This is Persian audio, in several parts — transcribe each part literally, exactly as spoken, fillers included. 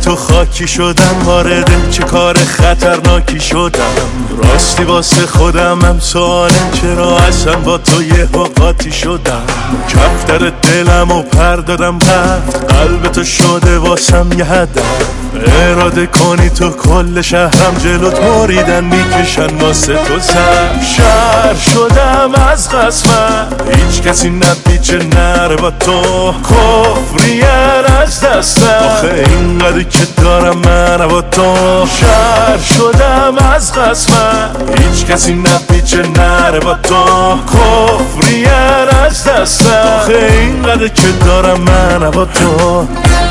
تو خاکی شدم، وارد چه کار خطرناکی شدم. راستی واسه خودم هم سوالم چرا اصلا با تو یه قاطی شدم. کفتر دلم و پر دادم رفت، قلب تو شده واسم یه هدف. اراده کنی تو کل شهرم جلوت بریدن میکشن واسه تو سر. شهر شدم از قسمت، هیچ کسی نپیچه نره با تو. کفرین از دستم آخه اینقدر که دارم من با تو. شهر شدم از قسمت، هیچ کسی نپیچه نره با تو. کفرین از دستم آخه اینقدر که دارم من با تو.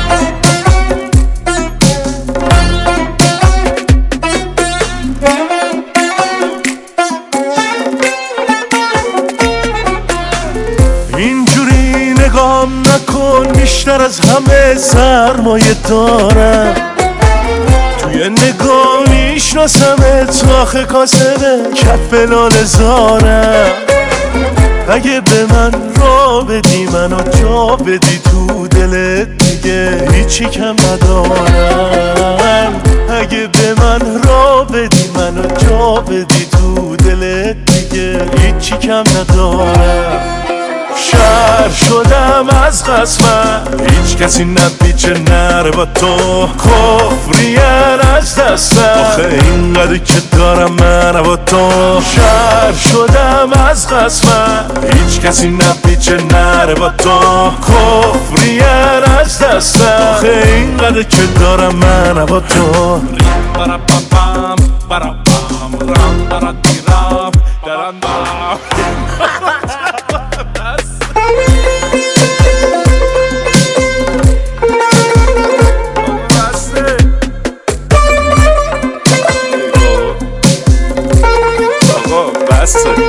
اینجوری نگام نکن، بیشتر از همه سرمایه دارم. توی نگاه میشناسمت، آخه کاسبه کف لال زارم. اگه به من را بدی منو جا بدی تو دلت، دیگه هیچی کم ندارم. اگه به من را بدی منو جا بدی تو دلت، دیگه هیچی کم ندارم. شهر شدم از قسمت، هیچ کسی نپیچه نره با تو. کفرین از دستم آخه اینقدر که دارم من با تو. شهر شدم از قسمت، هیچ کسی نپیچه نره با تو. کفرین از دستم آخه اینقدر که دارم من با تو. بسه